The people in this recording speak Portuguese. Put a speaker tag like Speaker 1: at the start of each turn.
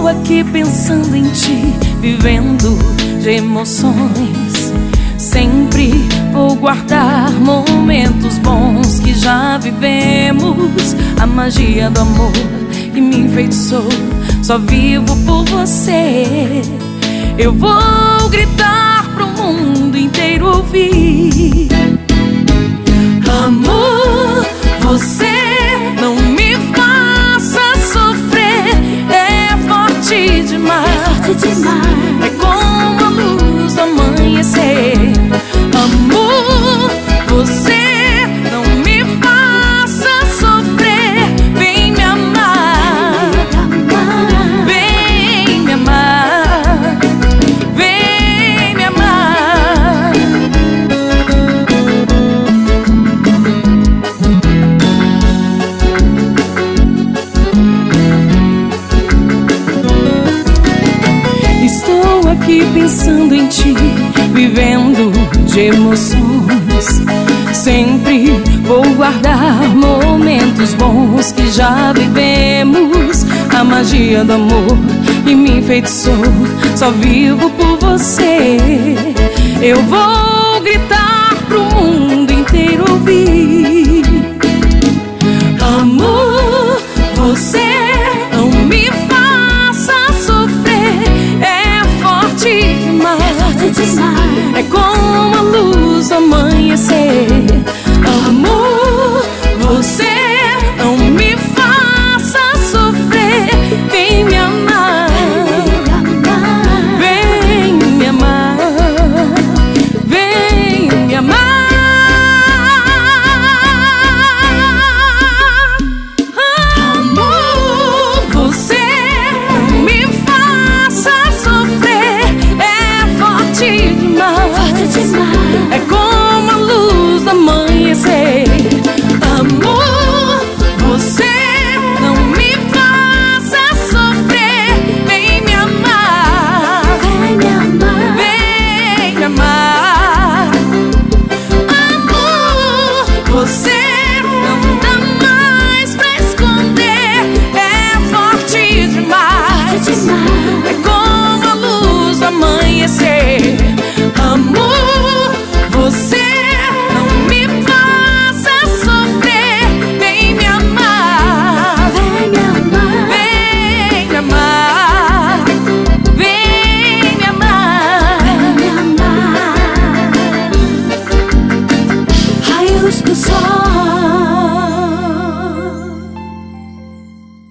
Speaker 1: aqui pensando em ti, vivendo de emoções. Sempre vou guardar momentos bons que já vivemos. A magia do amor que me enfeitiçou, só vivo por você. Eu vou gritar pro mundo inteiro ouvir: amor, você não me faça sofrer. É forte demais, é como a luz do amanhecer. Amor, você não me faça sofrer. Vem me amar, vem me amar, vem me amar. Estou aqui pensando em ti, vivendo de emoções. Sempre vou guardar momentos bons que já vivemos. A magia do amor que me enfeitiçou, só vivo por você. Eu vou gritar pro mundo inteiro ouvir: amor, você não me faça sofrer. É forte demais,